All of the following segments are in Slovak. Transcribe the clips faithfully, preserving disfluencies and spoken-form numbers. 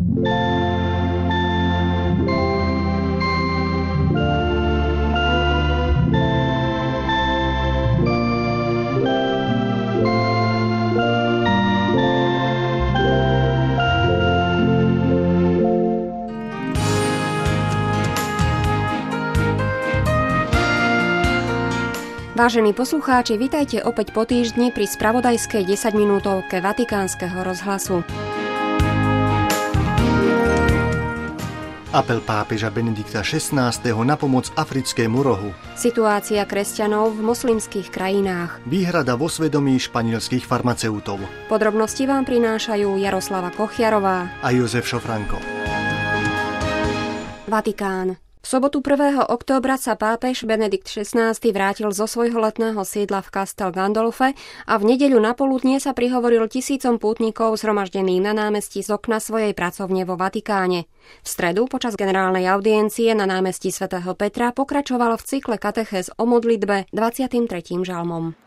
Vážení poslucháči, vitajte opäť po týždni pri spravodajskej desaťminútovke Vatikánskeho rozhlasu. Apel pápeža Benedikta šestnásteho na pomoc africkému rohu. Situácia kresťanov v moslimských krajinách. Výhrada vo svedomí španielskych farmaceutov. Podrobnosti vám prinášajú Jaroslava Kochiarová a Jozef Šofranko. Vatikán. V sobotu prvého októbra sa pápež Benedikt šestnásty vrátil zo svojho letného sídla v Castel Gandolfe a v nedeľu napoludnie sa prihovoril tisícom pútnikov zhromaždeným na námestí z okna svojej pracovne vo Vatikáne. V stredu počas generálnej audiencie na námestí svätého Petra pokračoval v cykle katechéz o modlitbe dvadsiatym tretím žalmom.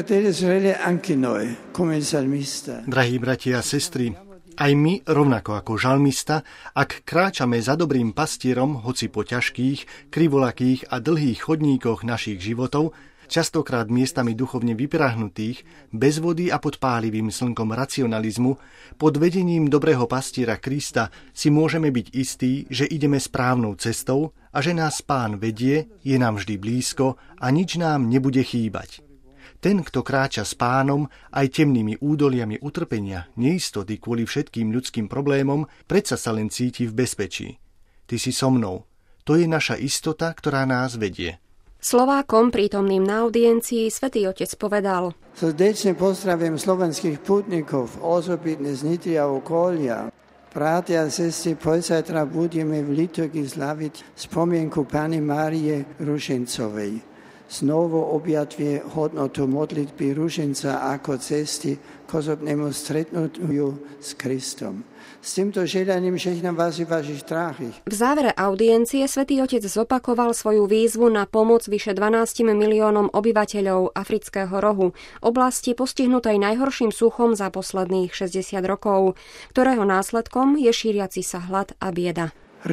Drahí bratia a sestry, aj my, rovnako ako žalmista, ak kráčame za dobrým pastierom, hoci po ťažkých, krivolakých a dlhých chodníkoch našich životov, častokrát miestami duchovne vyprahnutých, bez vody a pod pálivým slnkom racionalizmu, pod vedením dobrého pastiera Krista si môžeme byť istí, že ideme správnou cestou a že nás Pán vedie, je nám vždy blízko a nič nám nebude chýbať. Ten, kto kráča s Pánom aj temnými údoliami utrpenia, neistoty kvôli všetkým ľudským problémom, predsa sa len cíti v bezpečí. Ty si so mnou. To je naša istota, ktorá nás vedie. Slovákom prítomným na audiencii svätý Otec povedal: Srdečne pozdravím slovenských pútnikov, osobitne z Nitry a okolia. Bratia a sestry, pozajtra budeme v liturgii slaviť spomienku Panny Márie Ružencovej. Znovu objavuje hodnotu modlitby ruženca ako cesty k osobnému stretnutiu s Kristom. S týmto želaním žehnám vás i vašich drahých. V závere audiencie svätý Otec zopakoval svoju výzvu na pomoc vyše dvanásť miliónom obyvateľov Afrického rohu, oblasti postihnutej najhorším suchom za posledných šesťdesiat rokov, ktorého následkom je šíriaci sa hlad a bieda.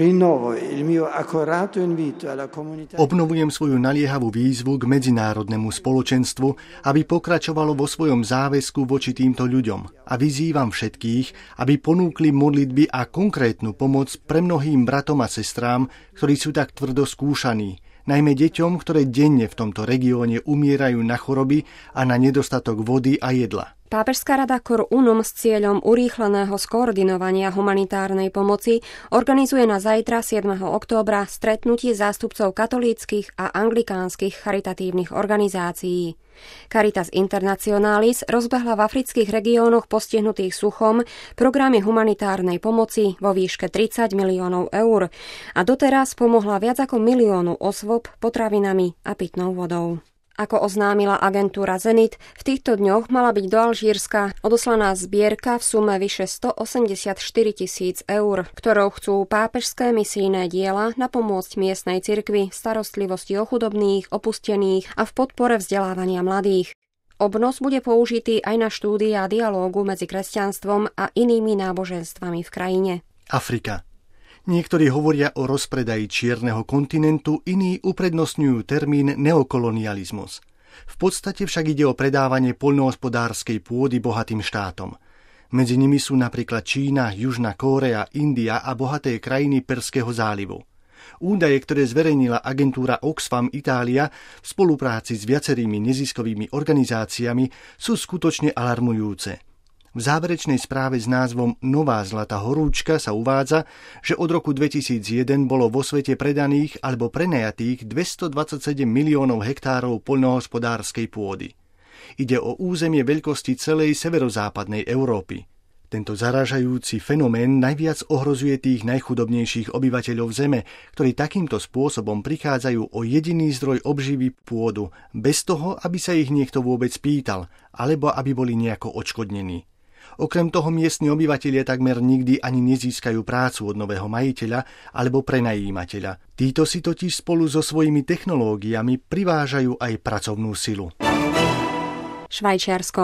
Obnovujem svoju naliehavú výzvu k medzinárodnému spoločenstvu, aby pokračovalo vo svojom záväzku voči týmto ľuďom a vyzývam všetkých, aby ponúkli modlitby a konkrétnu pomoc pre mnohým bratom a sestrám, ktorí sú tak tvrdo skúšaní, najmä deťom, ktoré denne v tomto regióne umierajú na choroby a na nedostatok vody a jedla. Pápežská rada Cor Unum s cieľom urýchleného skoordinovania humanitárnej pomoci organizuje na zajtra siedmeho októbra stretnutie zástupcov katolíckych a anglikánskych charitatívnych organizácií. Caritas Internationalis rozbehla v afrických regiónoch postihnutých suchom programy humanitárnej pomoci vo výške tridsať miliónov eur a doteraz pomohla viac ako miliónu osôb potravinami a pitnou vodou. Ako oznámila agentúra Zenit, v týchto dňoch mala byť do Alžírska odoslaná zbierka v sume vyše stoosemdesiatštyri tisíc eur, ktorou chcú pápežské misijné diela napomôcť miestnej cirkvi v starostlivosti o chudobných, opustených a v podpore vzdelávania mladých. Obnos bude použitý aj na štúdia dialógu medzi kresťanstvom a inými náboženstvami v krajine. Afrika. Niektorí hovoria o rozpredaji čierneho kontinentu, iní uprednostňujú termín neokolonializmus. V podstate však ide o predávanie poľnohospodárskej pôdy bohatým štátom. Medzi nimi sú napríklad Čína, Južná Kórea, India a bohaté krajiny Perského zálivu. Údaje, ktoré zverejnila agentúra Oxfam Italia v spolupráci s viacerými neziskovými organizáciami, sú skutočne alarmujúce. V záverečnej správe s názvom Nová zlatá horúčka sa uvádza, že od roku dvetisícjeden bolo vo svete predaných alebo prenajatých dvestodvadsaťsedem miliónov hektárov poľnohospodárskej pôdy. Ide o územie veľkosti celej severozápadnej Európy. Tento zarážajúci fenomén najviac ohrozuje tých najchudobnejších obyvateľov Zeme, ktorí takýmto spôsobom prichádzajú o jediný zdroj obživy pôdu, bez toho, aby sa ich niekto vôbec pýtal, alebo aby boli nejako odškodnení. Okrem toho miestni obyvatelia takmer nikdy ani nezískajú prácu od nového majiteľa alebo prenajímateľa. Títo si totiž spolu so svojimi technológiami privážajú aj pracovnú silu. Švajčiarsko.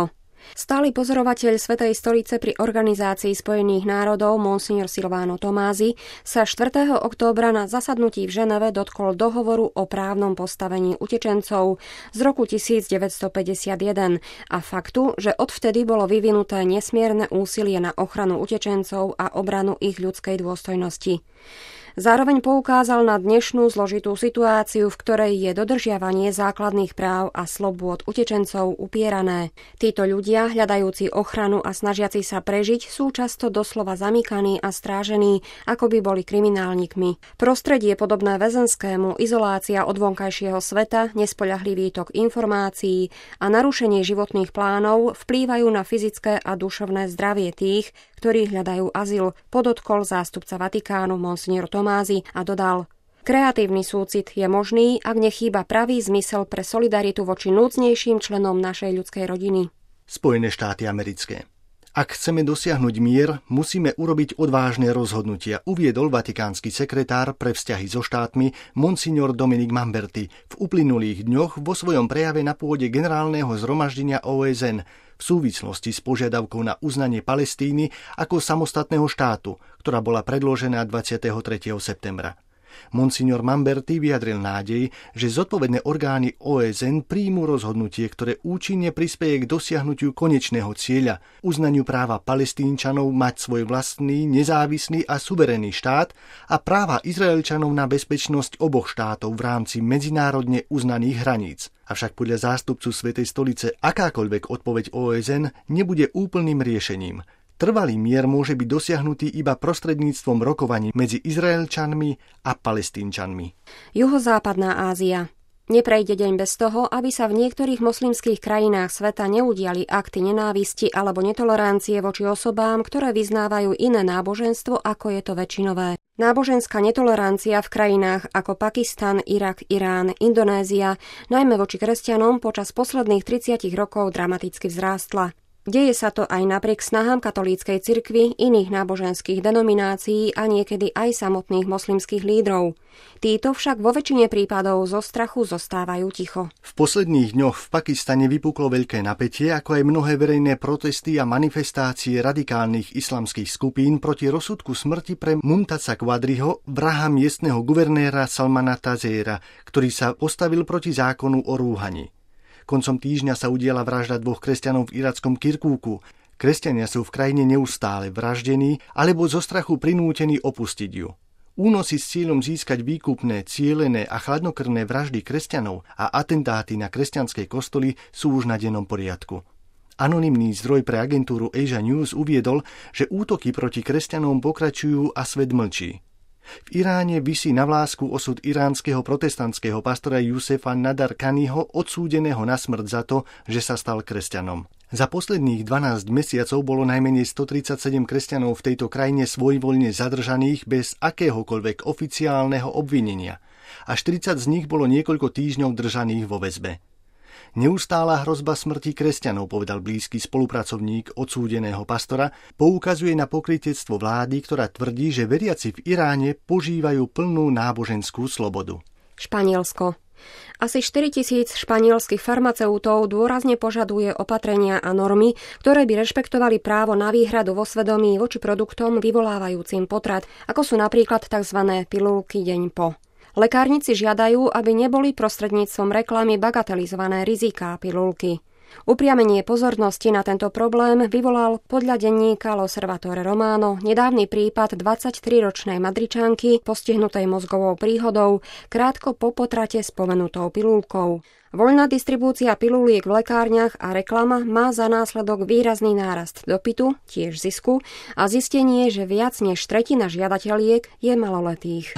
Stály pozorovateľ Svätej stolice pri Organizácii spojených národov Monsignor Silvano Tomási sa štvrtého októbra na zasadnutí v Ženeve dotkol dohovoru o právnom postavení utečencov z roku devätnásťstopäťdesiatjeden a faktu, že odvtedy bolo vyvinuté nesmierne úsilie na ochranu utečencov a obranu ich ľudskej dôstojnosti. Zároveň poukázal na dnešnú zložitú situáciu, v ktorej je dodržiavanie základných práv a slobôd utečencov upierané. Títo ľudia, hľadajúci ochranu a snažiaci sa prežiť, sú často doslova zamykaní a strážení, ako by boli kriminálnikmi. Prostredie podobné väzenskému, izolácia od vonkajšieho sveta, nespoľahlivý tok informácií a narušenie životných plánov vplývajú na fyzické a duševné zdravie tých, ktorí hľadajú azyl, podotkol zástupca Vatikánu Monsignor Tomási a dodal: Kreatívny súcit je možný, ak nechýba pravý zmysel pre solidaritu voči núdznejším členom našej ľudskej rodiny. Spojené štáty americké. Ak chceme dosiahnuť mier, musíme urobiť odvážne rozhodnutia, uviedol vatikánsky sekretár pre vzťahy so štátmi Monsignor Dominic Mamberti v uplynulých dňoch vo svojom prejave na pôde generálneho zhromaždenia ó es en v súvislosti s požiadavkou na uznanie Palestíny ako samostatného štátu, ktorá bola predložená dvadsiateho tretieho septembra. Monsignor Mamberti vyjadril nádej, že zodpovedné orgány ó es en príjmu rozhodnutie, ktoré účinne prispeje k dosiahnutiu konečného cieľa, uznaniu práva Palestínčanov mať svoj vlastný, nezávislý a suverénny štát a práva Izraelčanov na bezpečnosť oboch štátov v rámci medzinárodne uznaných hraníc. Avšak podľa zástupcu Svätej stolice akákoľvek odpoveď ó es en nebude úplným riešením. Trvalý mier môže byť dosiahnutý iba prostredníctvom rokovaní medzi Izraelčanmi a Palestínčanmi. Juhozápadná Ázia. Neprejde deň bez toho, aby sa v niektorých moslimských krajinách sveta neudiali akty nenávisti alebo netolerancie voči osobám, ktoré vyznávajú iné náboženstvo, ako je to väčšinové. Náboženská netolerancia v krajinách ako Pakistan, Irak, Irán, Indonézia, najmä voči kresťanom, počas posledných tridsiatich rokov dramaticky vzrástla. Deje sa to aj napriek snahám katolíckej cirkvi, iných náboženských denominácií a niekedy aj samotných moslimských lídrov. Títo však vo väčšine prípadov zo strachu zostávajú ticho. V posledných dňoch v Pakistane vypuklo veľké napätie, ako aj mnohé verejné protesty a manifestácie radikálnych islamských skupín proti rozsudku smrti pre Mumtaza Quadriho, vraha miestneho guvernéra Salmana Taseera, ktorý sa postavil proti zákonu o rúhaní. Koncom týždňa sa udiala vražda dvoch kresťanov v irackom Kirkúku. Kresťania sú v krajine neustále vraždení alebo zo strachu prinútení opustiť ju. Únosy s cieľom získať výkupné, cielené a chladnokrvné vraždy kresťanov a atentáty na kresťanské kostoly sú už na dennom poriadku. Anonymný zdroj pre agentúru Asia News uviedol, že útoky proti kresťanom pokračujú a svet mlčí. V Iráne visí na vlásku osud iránskeho protestantského pastora Jusefa Nadarkhaniho, odsúdeného na smrť za to, že sa stal kresťanom. Za posledných dvanásť mesiacov bolo najmenej stotridsaťsedem kresťanov v tejto krajine svojvoľne zadržaných bez akéhokoľvek oficiálneho obvinenia a štyridsať z nich bolo niekoľko týždňov držaných vo väzbe. Neustála hrozba smrti kresťanov, povedal blízky spolupracovník odsúdeného pastora, poukazuje na pokrytectvo vlády, ktorá tvrdí, že veriaci v Iráne požívajú plnú náboženskú slobodu. Španielsko. Asi štyritisíc španielskych farmaceutov dôrazne požaduje opatrenia a normy, ktoré by rešpektovali právo na výhradu vo svedomí voči produktom vyvolávajúcim potrat, ako sú napríklad tzv. Pilulky deň po. Lekárnici žiadajú, aby neboli prostredníctvom reklamy bagatelizované riziká pilulky. Upriamenie pozornosti na tento problém vyvolal podľa denníka L'Osservatore Romano nedávny prípad dvadsaťtriročnej Madričanky postihnutej mozgovou príhodou krátko po potrate spomenutou pilulkou. Voľná distribúcia piluliek v lekárniach a reklama má za následok výrazný nárast dopytu, tiež zisku a zistenie, že viac než tretina žiadateľiek je maloletých.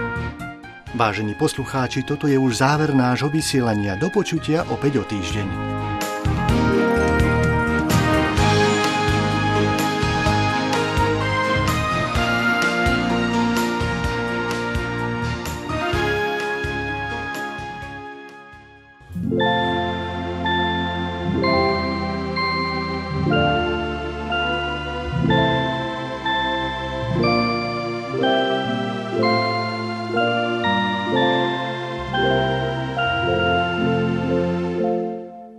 Vážení poslucháči, toto je už záver nášho vysielania. Do počutia opäť o týždeň.